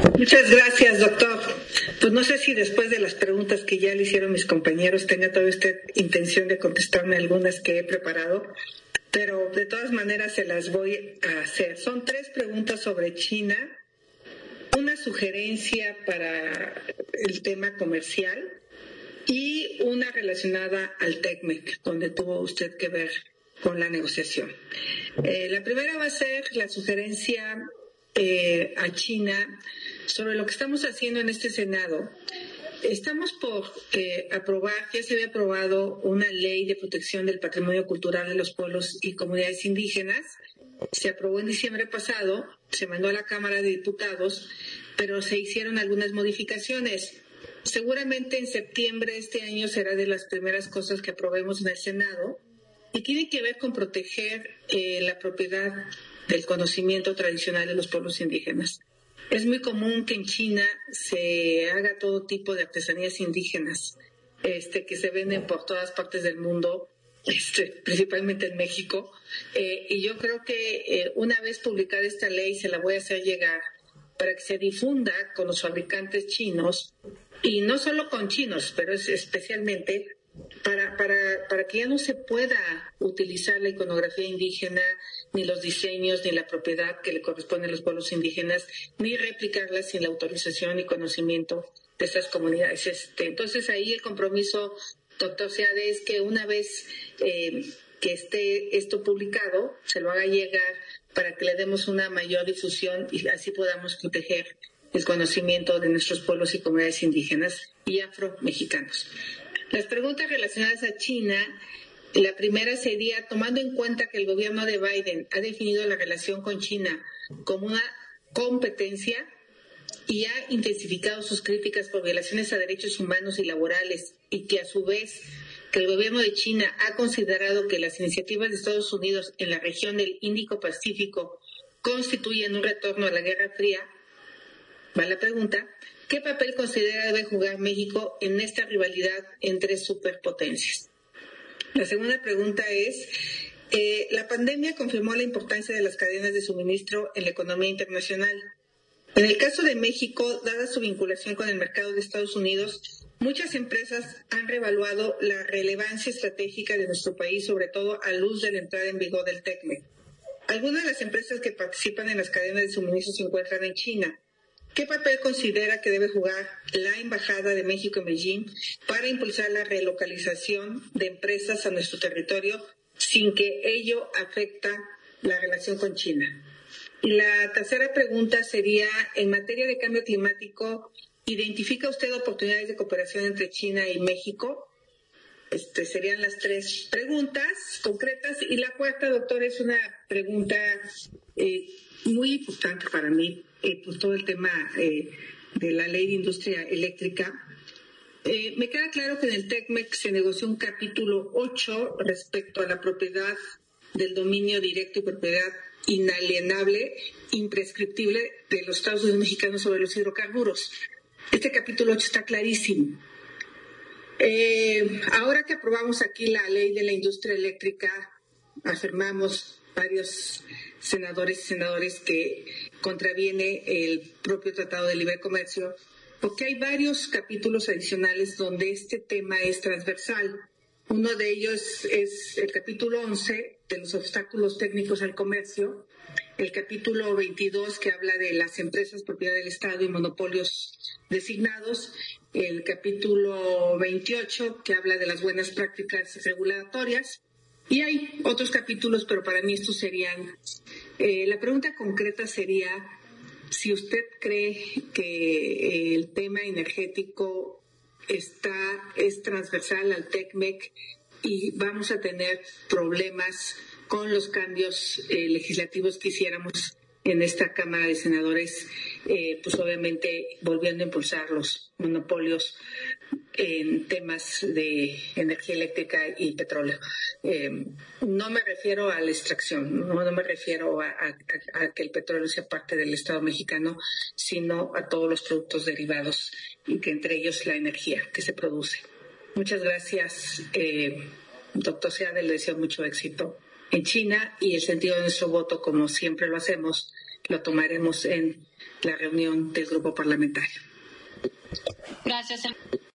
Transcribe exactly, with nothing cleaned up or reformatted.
Muchas gracias, doctor. Pues no sé si después de las preguntas que ya le hicieron mis compañeros tenga todavía usted intención de contestarme algunas que he preparado, pero de todas maneras se las voy a hacer. Son tres preguntas sobre China, una sugerencia para el tema comercial y una relacionada al TECMEC, donde tuvo usted que ver con la negociación. Eh, la primera va a ser la sugerencia eh, a China sobre lo que estamos haciendo en este Senado. Estamos por eh, aprobar, ya se había aprobado una ley de protección del patrimonio cultural de los pueblos y comunidades indígenas. Se aprobó en diciembre pasado, se mandó a la Cámara de Diputados, pero se hicieron algunas modificaciones. Seguramente en septiembre de este año será de las primeras cosas que aprobemos en el Senado y tiene que ver con proteger eh, la propiedad del conocimiento tradicional de los pueblos indígenas. Es muy común que en China se haga todo tipo de artesanías indígenas este, que se venden por todas partes del mundo, este, principalmente en México. Eh, y yo creo que eh, una vez publicada esta ley se la voy a hacer llegar para que se difunda con los fabricantes chinos, y no solo con chinos, pero es especialmente para, para, para que ya no se pueda utilizar la iconografía indígena, ni los diseños, ni la propiedad que le corresponde a los pueblos indígenas, ni replicarla sin la autorización y conocimiento de estas comunidades. Este, entonces ahí el compromiso, doctor Seade, es que una vez eh, que esté esto publicado, se lo haga llegar para que le demos una mayor difusión y así podamos proteger el conocimiento de nuestros pueblos y comunidades indígenas y afro-mexicanos. Las preguntas relacionadas a China, la primera sería, tomando en cuenta que el gobierno de Biden ha definido la relación con China como una competencia y ha intensificado sus críticas por violaciones a derechos humanos y laborales, y que a su vez que el gobierno de China ha considerado que las iniciativas de Estados Unidos en la región del Índico-Pacífico constituyen un retorno a la Guerra Fría, va la pregunta, ¿qué papel considera debe jugar México en esta rivalidad entre superpotencias? La segunda pregunta es, eh, la pandemia confirmó la importancia de las cadenas de suministro en la economía internacional. En el caso de México, dada su vinculación con el mercado de Estados Unidos, muchas empresas han reevaluado la relevancia estratégica de nuestro país, sobre todo a luz de la entrada en vigor del TECMEC. Algunas de las empresas que participan en las cadenas de suministro se encuentran en China. ¿Qué papel considera que debe jugar la Embajada de México en Beijing para impulsar la relocalización de empresas a nuestro territorio sin que ello afecte la relación con China? Y la tercera pregunta sería, en materia de cambio climático, ¿identifica usted oportunidades de cooperación entre China y México? Este, serían las tres preguntas concretas. Y la cuarta, doctor, es una pregunta eh, muy importante para mí, eh, por todo el tema eh, de la ley de industria eléctrica. Eh, me queda claro que en el TECMEC se negoció un capítulo ocho respecto a la propiedad del dominio directo y propiedad inalienable, imprescriptible de los Estados Unidos mexicanos sobre los hidrocarburos. Este capítulo ocho está clarísimo. Eh, ahora que aprobamos aquí la ley de la industria eléctrica, afirmamos varios senadores y senadores que contraviene el propio Tratado de Libre Comercio, porque hay varios capítulos adicionales donde este tema es transversal. Uno de ellos es el capítulo once de los obstáculos técnicos al comercio, el capítulo veintidós que habla de las empresas propiedad del Estado y monopolios designados, el capítulo veintiocho que habla de las buenas prácticas regulatorias, y hay otros capítulos, pero para mí estos serían, eh, la pregunta concreta sería si usted cree que el tema energético está, es transversal al TECMEC y vamos a tener problemas con los cambios eh, legislativos que hiciéramos en esta Cámara de Senadores, eh, pues obviamente volviendo a impulsar los monopolios en temas de energía eléctrica y petróleo. Eh, no me refiero a la extracción, no, no me refiero a, a, a que el petróleo sea parte del Estado mexicano, sino a todos los productos derivados y que entre ellos la energía que se produce. Muchas gracias, eh, doctor Seade, le deseo mucho éxito en China y el sentido de nuestro voto, como siempre lo hacemos, lo tomaremos en la reunión del grupo parlamentario. Gracias.